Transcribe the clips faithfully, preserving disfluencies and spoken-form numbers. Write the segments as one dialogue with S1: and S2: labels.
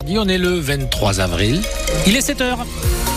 S1: mardi, on est le vingt-trois avril. Il est sept heures.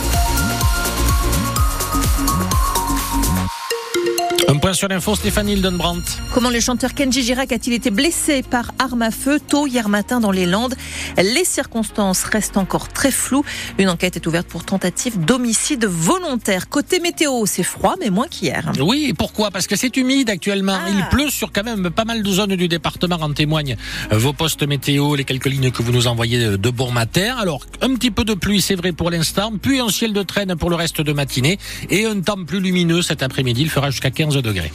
S1: Un point sur l'info, Stéphanie Hildenbrandt.
S2: Comment le chanteur Kenji Girac a-t-il été blessé par arme à feu tôt hier matin dans les Landes? Les circonstances restent encore très floues. Une enquête est ouverte pour tentative d'homicide volontaire. Côté météo, c'est froid, mais moins qu'hier.
S1: Oui, pourquoi? Parce que c'est humide actuellement. Ah. Il pleut sur quand même pas mal de zones du département, en témoignent vos postes météo, les quelques lignes que vous nous envoyez de bon matin. Alors, un petit peu de pluie, c'est vrai pour l'instant, puis un ciel de traîne pour le reste de matinée et un temps plus lumineux cet après-midi. Il fera jusqu'à quinze degrés.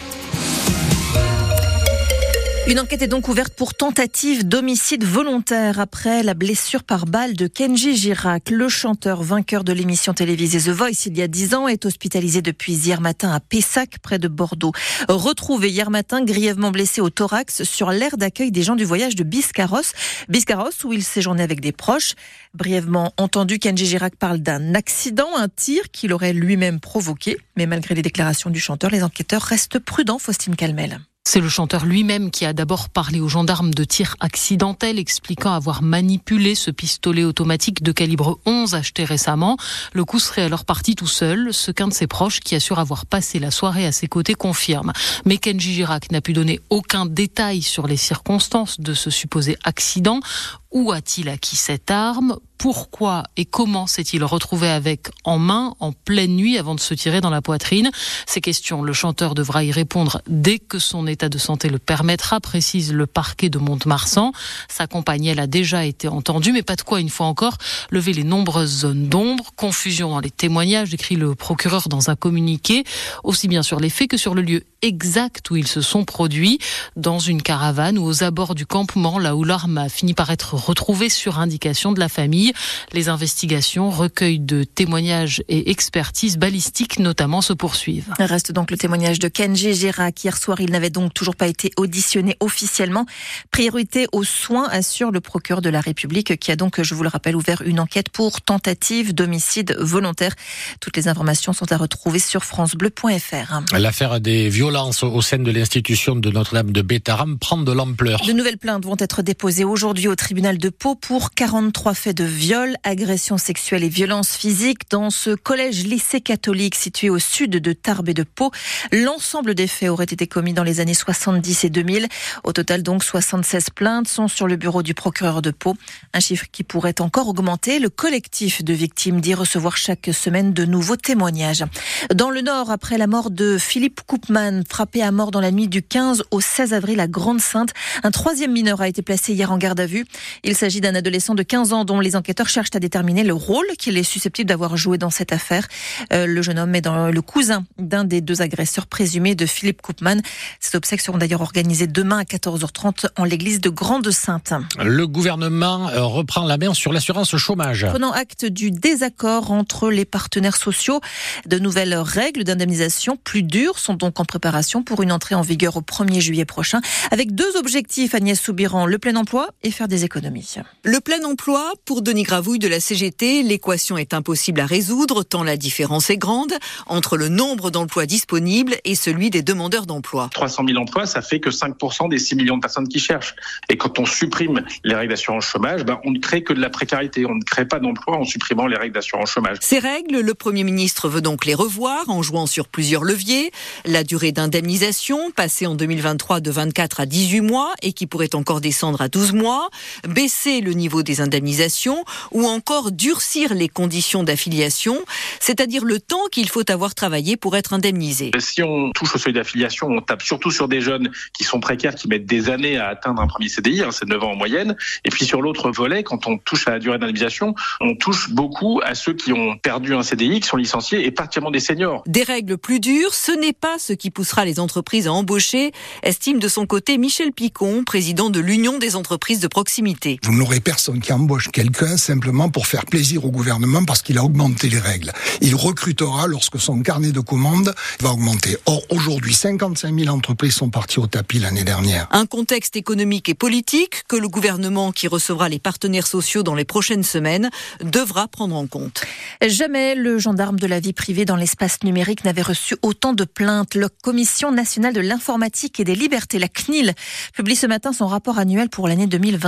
S2: Une enquête est donc ouverte pour tentative d'homicide volontaire après la blessure par balle de Kenji Girac. Le chanteur vainqueur de l'émission télévisée The Voice il y a dix ans est hospitalisé depuis hier matin à Pessac, près de Bordeaux. Retrouvé hier matin grièvement blessé au thorax sur l'aire d'accueil des gens du voyage de Biscarrosse. Biscarrosse où il séjournait avec des proches. Brièvement entendu, Kenji Girac parle d'un accident, un tir qu'il aurait lui-même provoqué. Mais malgré les déclarations du chanteur, les enquêteurs restent prudents, Faustine Calmel.
S3: C'est le chanteur lui-même qui a d'abord parlé aux gendarmes de tir accidentel, expliquant avoir manipulé ce pistolet automatique de calibre onze acheté récemment. Le coup serait alors parti tout seul, ce qu'un de ses proches qui assure avoir passé la soirée à ses côtés confirme. Mais Kenji Girac n'a pu donner aucun détail sur les circonstances de ce supposé accident. Où a-t-il acquis cette arme ? Pourquoi et comment s'est-il retrouvé avec en main en pleine nuit avant de se tirer dans la poitrine ? Ces questions, le chanteur devra y répondre dès que son état de santé le permettra, précise le parquet de Mont-de-Marsan. Sa compagne, elle, a déjà été entendue, mais pas de quoi, une fois encore, lever les nombreuses zones d'ombre. Confusion dans les témoignages, écrit le procureur dans un communiqué, aussi bien sur les faits que sur le lieu exact où ils se sont produits, dans une caravane ou aux abords du campement, là où l'arme a fini par être retrouvée sur indication de la famille. Les investigations, recueil de témoignages et expertises balistiques notamment se poursuivent.
S2: Reste donc le témoignage de Kenji Girac. Hier soir, il n'avait donc toujours pas été auditionné officiellement. Priorité aux soins, assure le procureur de la République qui a donc, je vous le rappelle, ouvert une enquête pour tentative d'homicide volontaire. Toutes les informations sont à retrouver sur francebleu point f r.
S1: L'affaire des violences au sein de l'institution de Notre-Dame de Bétharram prend de l'ampleur.
S2: De nouvelles plaintes vont être déposées aujourd'hui au tribunal de Pau pour quarante-trois faits de viol, agressions sexuelles et violences physiques dans ce collège-lycée catholique situé au sud de Tarbes et de Pau. L'ensemble des faits auraient été commis dans les années soixante-dix et deux mille. Au total, donc, soixante-seize plaintes sont sur le bureau du procureur de Pau. Un chiffre qui pourrait encore augmenter. Le collectif de victimes dit recevoir chaque semaine de nouveaux témoignages. Dans le Nord, après la mort de Philippe Koopman, frappé à mort dans la nuit du quinze au seize avril à Grande-Synthe, un troisième mineur a été placé hier en garde à vue. Il s'agit d'un adolescent de quinze ans dont les enquêteurs cherchent à déterminer le rôle qu'il est susceptible d'avoir joué dans cette affaire. Euh, le jeune homme est dans le cousin d'un des deux agresseurs présumés de Philippe Koopman. Ces obsèques seront d'ailleurs organisées demain à quatorze heures trente en l'église de Grande-Synthe.
S1: Le gouvernement reprend la main sur l'assurance chômage.
S2: Prenant acte du désaccord entre les partenaires sociaux, de nouvelles règles d'indemnisation plus dures sont donc en préparation pour une entrée en vigueur au premier juillet prochain, avec deux objectifs, Agnès Soubiran, le plein emploi et faire des économies.
S4: Le plein emploi, pour Denis Gravouille de la C G T, l'équation est impossible à résoudre tant la différence est grande entre le nombre d'emplois disponibles et celui des demandeurs d'emploi.
S5: trois cent mille emplois, ça fait que cinq pour cent des six millions de personnes qui cherchent. Et quand on supprime les règles d'assurance chômage, ben on ne crée que de la précarité. On ne crée pas d'emploi en supprimant les règles d'assurance chômage.
S4: Ces règles, le Premier ministre veut donc les revoir en jouant sur plusieurs leviers. La durée d'indemnisation, passée en deux mille vingt-trois de vingt-quatre à dix-huit mois et qui pourrait encore descendre à douze mois. Baisser le niveau des indemnisations ou encore durcir les conditions d'affiliation, c'est-à-dire le temps qu'il faut avoir travaillé pour être indemnisé.
S5: Si on touche au seuil d'affiliation, on tape surtout sur des jeunes qui sont précaires, qui mettent des années à atteindre un premier C D I, hein, c'est neuf ans en moyenne. Et puis sur l'autre volet, quand on touche à la durée d'indemnisation, on touche beaucoup à ceux qui ont perdu un C D I, qui sont licenciés, et particulièrement des seniors.
S4: Des règles plus dures, ce n'est pas ce qui poussera les entreprises à embaucher, estime de son côté Michel Picon, président de l'Union des entreprises de proximité.
S6: Vous n'aurez personne qui embauche quelqu'un simplement pour faire plaisir au gouvernement parce qu'il a augmenté les règles. Il recrutera lorsque son carnet de commandes va augmenter. Or, aujourd'hui, cinquante-cinq mille entreprises sont parties au tapis l'année dernière.
S4: Un contexte économique et politique que le gouvernement, qui recevra les partenaires sociaux dans les prochaines semaines, devra prendre en compte.
S2: Jamais le gendarme de la vie privée dans l'espace numérique n'avait reçu autant de plaintes. La Commission nationale de l'informatique et des libertés, la C N I L, publie ce matin son rapport annuel pour l'année deux mille vingt-trois.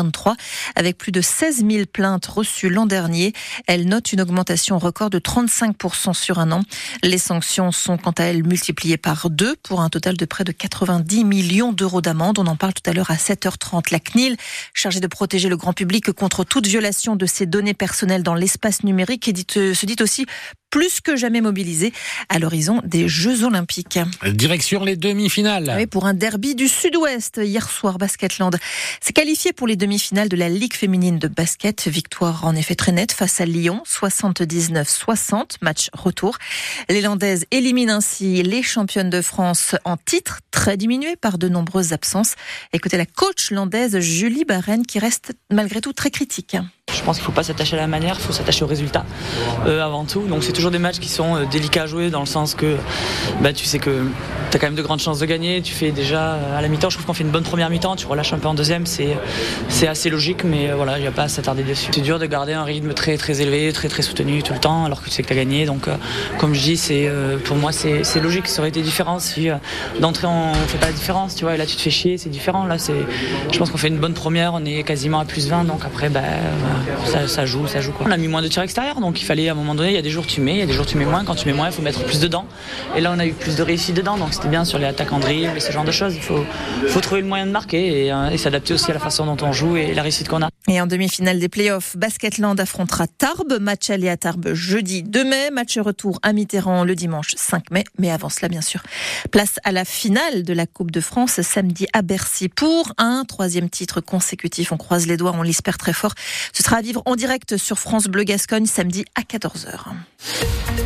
S2: Avec plus de seize mille plaintes reçues l'an dernier, elle note une augmentation record de trente-cinq pour cent sur un an. Les sanctions sont quant à elles multipliées par deux pour un total de près de quatre-vingt-dix millions d'euros d'amende. On en parle tout à l'heure à sept heures trente. La C N I L, chargée de protéger le grand public contre toute violation de ses données personnelles dans l'espace numérique, se dit aussi plus que jamais mobilisée à l'horizon des Jeux Olympiques.
S1: Direction les demi-finales.
S2: Oui, pour un derby du Sud-Ouest. Hier soir, Basketland s'est qualifié pour les demi-finales de la Ligue féminine de basket. Victoire en effet très nette face à Lyon, soixante-dix-neuf soixante, match retour. Les Landaises éliminent ainsi les championnes de France en titre, très diminué par de nombreuses absences. Écoutez la coach landaise Julie Barène qui reste malgré tout très critique.
S7: Je pense qu'il ne faut pas s'attacher à la manière, il faut s'attacher au résultat euh, avant tout. Donc c'est toujours des matchs qui sont euh, délicats à jouer dans le sens que bah, tu sais que tu as quand même de grandes chances de gagner. Tu fais déjà euh, à la mi-temps, je trouve qu'on fait une bonne première mi-temps, tu relâches un peu en deuxième, c'est, c'est assez logique, mais euh, voilà, il n'y a pas à s'attarder dessus. C'est dur de garder un rythme très très élevé, très très soutenu tout le temps alors que tu sais que tu as gagné. Donc euh, comme je dis, c'est, euh, pour moi c'est, c'est logique, ça aurait été différent si euh, d'entrée on ne fait pas la différence, tu vois, et là tu te fais chier, c'est différent. Là, c'est, je pense qu'on fait une bonne première, on est quasiment à plus vingt, donc après bah, ça, ça joue, ça joue quoi. On a mis moins de tirs extérieurs, donc il fallait à un moment donné, il y a des jours tu mets, il y a des jours tu mets moins. Quand tu mets moins, il faut mettre plus dedans. Et là, on a eu plus de réussite dedans, donc c'était bien sur les attaques en dribble et ce genre de choses. Il faut, faut trouver le moyen de marquer et, euh, et s'adapter aussi à la façon dont on joue et la réussite qu'on a.
S2: Et en demi-finale des playoffs, Basketland affrontera Tarbes. Match aller à Tarbes jeudi deux mai, match retour à Mitterrand le dimanche cinq mai. Mais avant cela, bien sûr, place à la finale de la Coupe de France samedi à Bercy pour un troisième titre consécutif. On croise les doigts, on l'espère très fort. Ce sera à vivre en direct sur France Bleu Gascogne samedi à quatorze heures.